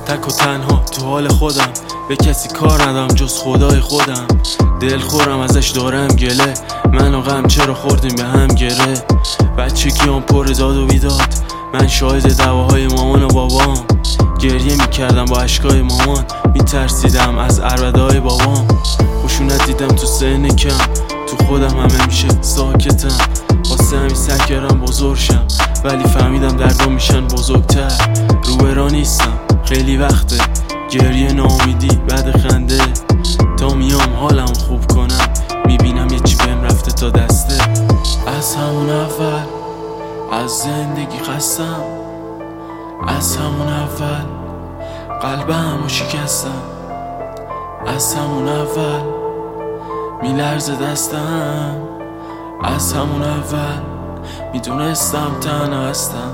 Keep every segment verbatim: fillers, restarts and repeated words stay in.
تک و تنها تو حال خودم، به کسی کار ندارم جز خدای خودم. دل خورم ازش دارم گله، من و غم چرا خوردیم به هم گره. بچگیام پر داد و بیداد، من شاهد دعواهای مامان و بابام. گریه میکردم با اشکای مامان، میترسیدم از عربده‌های بابام. خشونت دیدم تو سن کم، تو خودم همه میشه ساکتم. واسه همین سعی کردم بزرگ شم، ولی فهمیدم دردام میشن بزرگتر. روبرا نیستم خیلی وقته، گریه ناامیدی بعد خنده. تا میام حالم خوب کنم، میبینم یه چی بهم رفته تا دسته. از همون اول از زندگی خستم، از همون اول قلبمو شکستم. از همون اول میلرزه دستم، از همون اول میدونستم تنها هستم.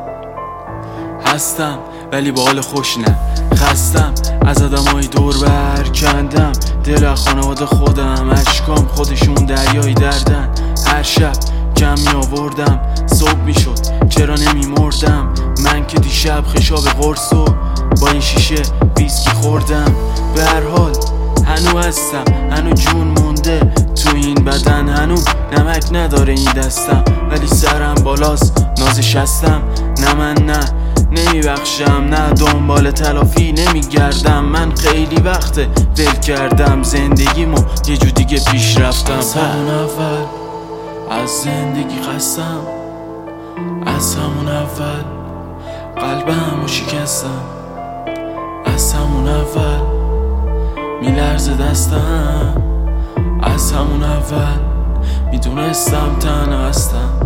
هستم ولی با حال خوش نه، خستم از آدمای دور بر کندم. دل از خانواده خودم، اشکام خودشون دریای دردن. هر شب کم می آوردم، صبح می شد چرا نمی مردم. من که دیشب خشاب قرص و با این شیشه ویسکی خوردم. به هر حال هنو هستم، هنو جون مونده تو این بدن، هنو نمک نداره این دستم. ولی سرم بالاست نازش هستم، نه من نه نمیبخشم، نه دنبال تلافی نمیگردم. من خیلی وقته ول کردم زندگیمو، یه جو دیگه پیش رفتم. از همون اول از زندگی خستم، از همون اول قلبمو شکستم. از همون اول میلرزه دستم، از همون اول میدونستم تنها هستم.